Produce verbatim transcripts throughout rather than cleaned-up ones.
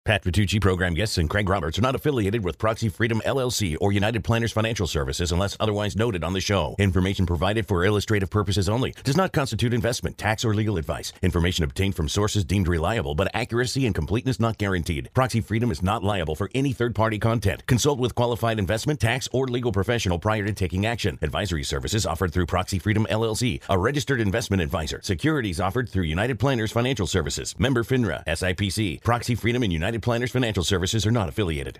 Pat Vitucci, program guests, and Craig Roberts are not affiliated with Proxy Freedom L L C or United Planners Financial Services unless otherwise noted on the show. Information provided for illustrative purposes only does not constitute investment, tax, or legal advice. Information obtained from sources deemed reliable, but accuracy and completeness not guaranteed. Proxy Freedom is not liable for any third-party content. Consult with qualified investment, tax, or legal professional prior to taking action. Advisory services offered through Proxy Freedom L L C, a registered investment advisor. Securities offered through United Planners Financial Services. Member FINRA, S I P C. Proxy Freedom and United Planners Financial Services are not affiliated.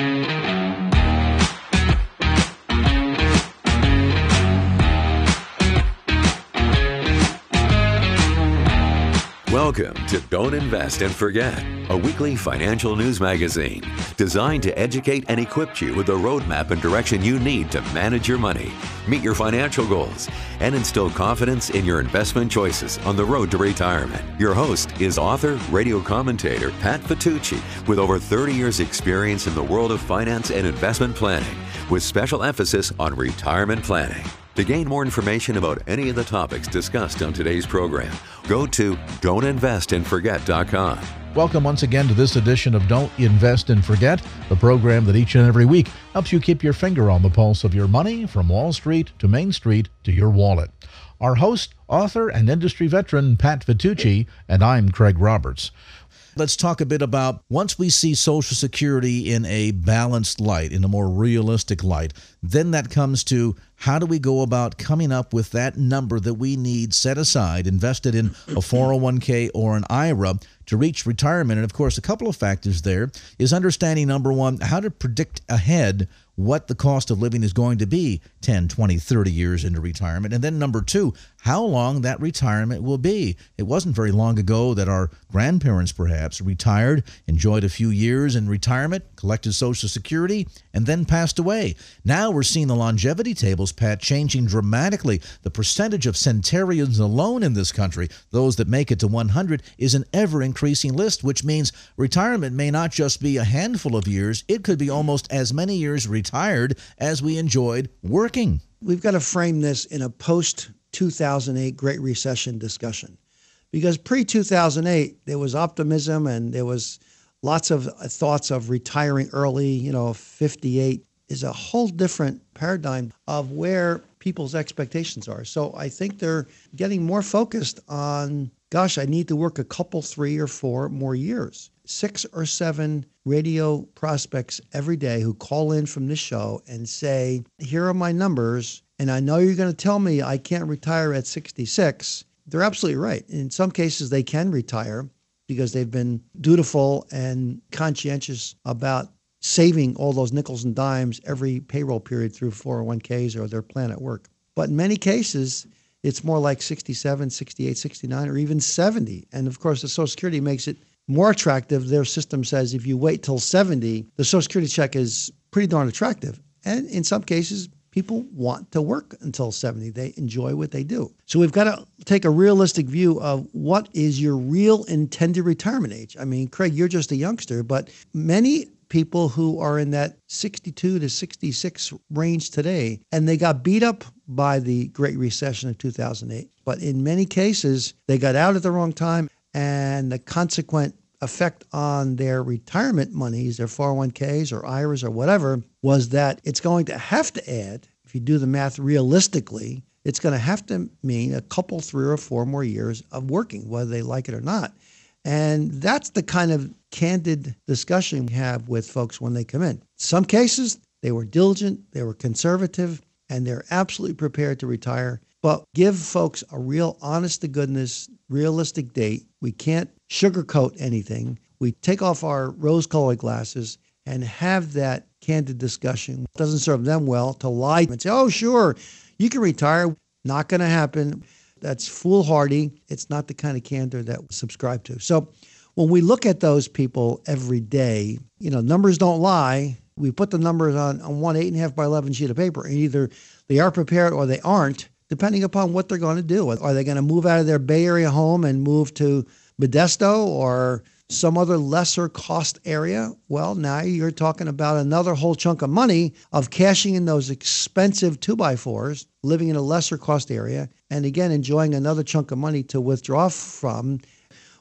Welcome to Don't Invest and Forget, a weekly financial news magazine designed to educate and equip you with the roadmap and direction you need to manage your money, meet your financial goals, and instill confidence in your investment choices on the road to retirement. Your host is author, radio commentator Pat Vitucci, with over thirty years experience in the world of finance and investment planning, with special emphasis on retirement planning. To gain more information about any of the topics discussed on today's program, go to don't invest and forget dot com. Welcome once again to this edition of Don't Invest and Forget, the program that each and every week helps you keep your finger on the pulse of your money from Wall Street to Main Street to your wallet. Our host, author, and industry veteran, Pat Vitucci, and I'm Craig Roberts. Let's talk a bit about once we see Social Security in a balanced light, in a more realistic light, then that comes to how do we go about coming up with that number that we need set aside, invested in a four oh one k or an I R A to reach retirement. And of course, a couple of factors there is understanding, number one, how to predict ahead what the cost of living is going to be ten, twenty, thirty years into retirement. And then number two, how long that retirement will be. It wasn't very long ago that our grandparents perhaps retired, enjoyed a few years in retirement, collected Social Security, and then passed away. Now we're seeing the longevity tables, Pat, changing dramatically. The percentage of centenarians alone in this country, those that make it to one hundred, is an ever-increasing list, which means retirement may not just be a handful of years, it could be almost as many years retired as we enjoyed working. We've got to frame this in a post two thousand eight Great Recession discussion, because pre two thousand eight there was optimism and there was lots of thoughts of retiring early. You know, fifty-eight is a whole different paradigm of where people's expectations are. So I think they're getting more focused on, gosh, I need to work a couple, three or four more years. Six or seven radio prospects every day who call in from this show and say, here are my numbers, and I know you're going to tell me I can't retire at sixty-six. They're absolutely right. In some cases, they can retire because they've been dutiful and conscientious about saving all those nickels and dimes every payroll period through four oh one k's or their plan at work. But in many cases, it's more like sixty-seven, sixty-eight, sixty-nine, or even seventy. And of course, the Social Security makes it more attractive. Their system says if you wait till seventy, the Social Security check is pretty darn attractive. And in some cases, people want to work until seventy. They enjoy what they do. So we've got to take a realistic view of what is your real intended retirement age. I mean, Craig, you're just a youngster, but many people who are in that sixty-two to sixty-six range today, and they got beat up by the Great Recession of two thousand eight. But in many cases, they got out at the wrong time, and the consequent effect on their retirement monies, their four oh one k's or I R As or whatever, was that it's going to have to add, if you do the math realistically, it's going to have to mean a couple, three or four more years of working, whether they like it or not. And that's the kind of candid discussion we have with folks when they come in. Some cases, they were diligent, they were conservative, and they're absolutely prepared to retire. But give folks a real honest-to-goodness, realistic date. We can't sugarcoat anything. We take off our rose-colored glasses and have that candid discussion. It doesn't serve them well to lie and say, oh, sure, you can retire. Not going to happen. That's foolhardy. It's not the kind of candor that we subscribe to. So when we look at those people every day, you know, numbers don't lie. We put the numbers on, on one eight and a half by eleven sheet of paper, and either they are prepared or they aren't, depending upon what they're going to do. Are they going to move out of their Bay Area home and move to Modesto or some other lesser cost area? Well, now you're talking about another whole chunk of money of cashing in those expensive two by fours, living in a lesser cost area, and again, enjoying another chunk of money to withdraw from.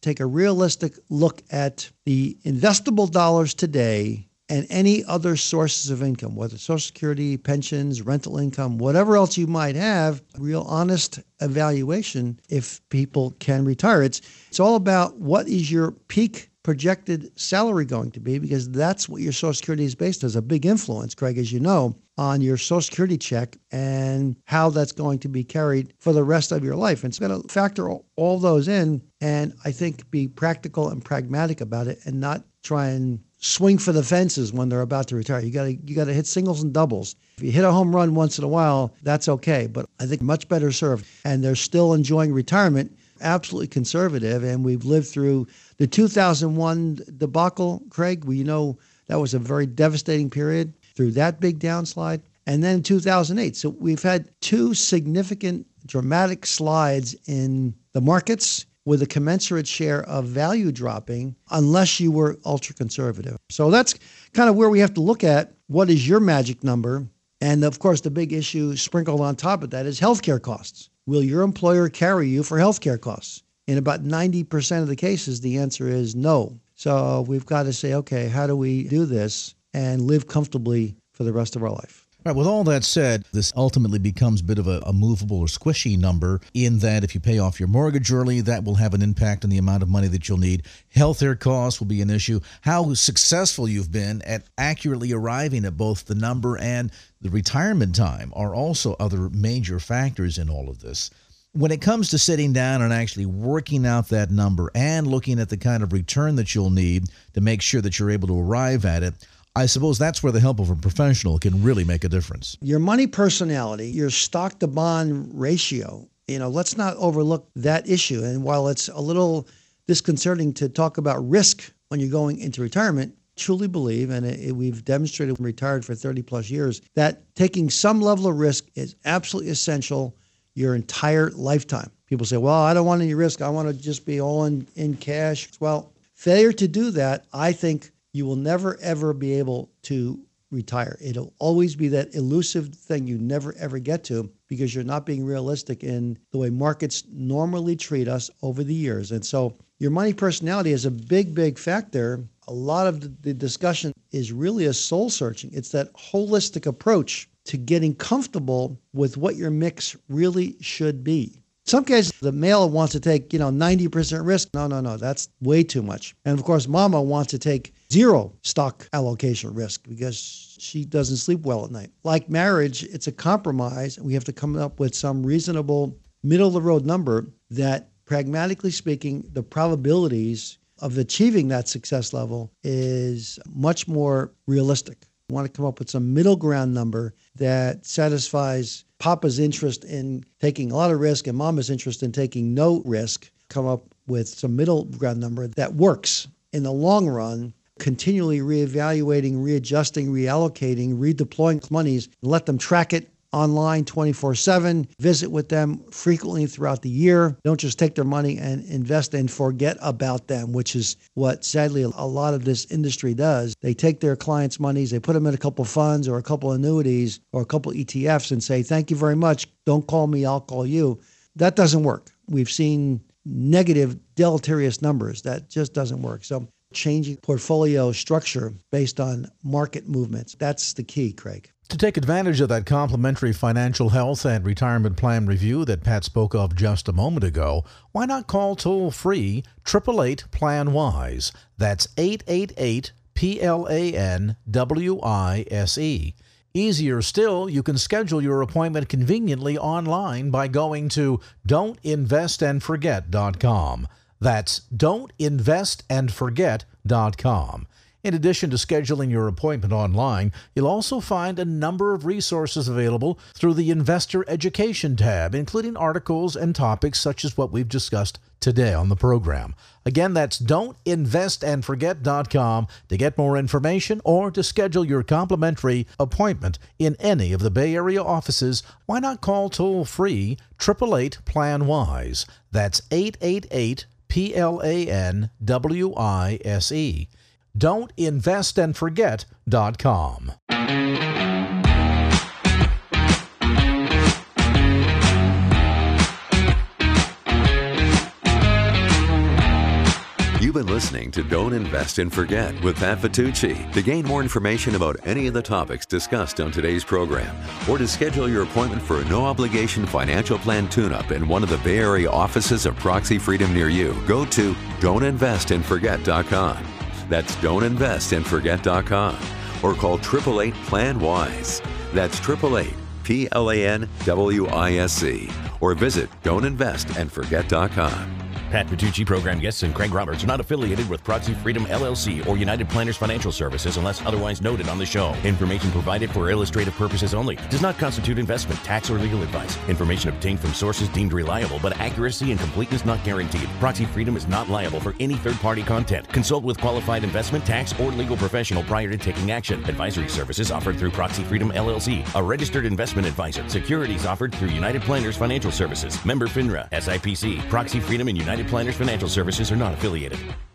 take a realistic look at the investable dollars today and any other sources of income, whether Social Security, pensions, rental income, whatever else you might have, real honest evaluation if people can retire. It's, it's all about what is your peak projected salary going to be, because that's what your Social Security is based on. There's a big influence, Craig, as you know, on your Social Security check and how that's going to be carried for the rest of your life. And so you've got to factor all, all those in and I think be practical and pragmatic about it and not try and swing for the fences when they're about to retire. You got to you got to hit singles and doubles. If you hit a home run once in a while, that's okay. But I think much better served. And they're still enjoying retirement, absolutely conservative. And we've lived through the two thousand one debacle, Craig. We know that was a very devastating period through that big downslide. And then two thousand eight. So we've had two significant, dramatic slides in the markets with a commensurate share of value dropping unless you were ultra conservative. So that's kind of where we have to look at what is your magic number. And of course, the big issue sprinkled on top of that is healthcare costs. Will your employer carry you for healthcare costs? In about ninety percent of the cases, the answer is no. So we've got to say, okay, how do we do this and live comfortably for the rest of our life? All right, with all that said, this ultimately becomes a bit of a, a movable or squishy number in that if you pay off your mortgage early, that will have an impact on the amount of money that you'll need. Healthcare costs will be an issue. How successful you've been at accurately arriving at both the number and the retirement time are also other major factors in all of this. When it comes to sitting down and actually working out that number and looking at the kind of return that you'll need to make sure that you're able to arrive at it, I suppose that's where the help of a professional can really make a difference. Your money personality, your stock to bond ratio, you know, let's not overlook that issue. And while it's a little disconcerting to talk about risk when you're going into retirement, truly believe, and it, it, we've demonstrated when retired for thirty plus years, that taking some level of risk is absolutely essential your entire lifetime. People say, well, I don't want any risk. I want to just be all in, in cash. Well, failure to do that, I think, you will never, ever be able to retire. It'll always be that elusive thing you never, ever get to because you're not being realistic in the way markets normally treat us over the years. And so your money personality is a big, big factor. A lot of the discussion is really a soul searching. It's that holistic approach to getting comfortable with what your mix really should be. In some cases, the male wants to take, you know, ninety percent risk. No, no, no, that's way too much. And of course, mama wants to take zero stock allocation risk because she doesn't sleep well at night. Like marriage, it's a compromise. We have to come up with some reasonable middle of the road number that, pragmatically speaking, the probabilities of achieving that success level is much more realistic. We want to come up with some middle ground number that satisfies Papa's interest in taking a lot of risk and Mama's interest in taking no risk. Come up with some middle ground number that works in the long run, continually reevaluating, readjusting, reallocating, redeploying monies, and let them track it online twenty-four seven, visit with them frequently throughout the year. Don't just take their money and invest and forget about them, which is what sadly a lot of this industry does. They take their clients' monies, they put them in a couple funds or a couple annuities or a couple E T Fs and say, thank you very much. Don't call me, I'll call you. That doesn't work. We've seen negative, deleterious numbers. That just doesn't work. So changing portfolio structure based on market movements, that's the key, Craig. To take advantage of that complimentary financial health and retirement plan review that Pat spoke of just a moment ago, why not call toll-free eight eight eight, plan wise? That's eight eight eight, P L A N W I S E. Easier still, you can schedule your appointment conveniently online by going to don't invest and forget dot com. That's don't invest and forget dot com. In addition to scheduling your appointment online, you'll also find a number of resources available through the Investor Education tab, including articles and topics such as what we've discussed today on the program. Again, that's don't invest and forget dot com to get more information or to schedule your complimentary appointment in any of the Bay Area offices. Why not call toll-free eight eight eight, plan wise? That's eight eight eight, P L A N W I S E. don't invest and forget dot com. You've been listening to Don't Invest and Forget with Pat Vitucci. To gain more information about any of the topics discussed on today's program, or to schedule your appointment for a no-obligation financial plan tune-up in one of the Bay Area offices of Proxy Freedom near you, go to don't invest and forget dot com. That's don't invest and forget dot com. Or call eight eight eight, plan wise. That's eight eight eight, P L A N W I S C. Or visit don't invest and forget dot com. Pat Vitucci, program guests, and Craig Roberts are not affiliated with Proxy Freedom L L C or United Planners Financial Services unless otherwise noted on the show. Information provided for illustrative purposes only. Does not constitute investment, tax, or legal advice. Information obtained from sources deemed reliable, but accuracy and completeness not guaranteed. Proxy Freedom is not liable for any third-party content. Consult with qualified investment, tax, or legal professional prior to taking action. Advisory services offered through Proxy Freedom L L C, a registered investment advisor. Securities offered through United Planners Financial Services. Member FINRA, S I P C. Proxy Freedom and United Planners Financial Services are not affiliated.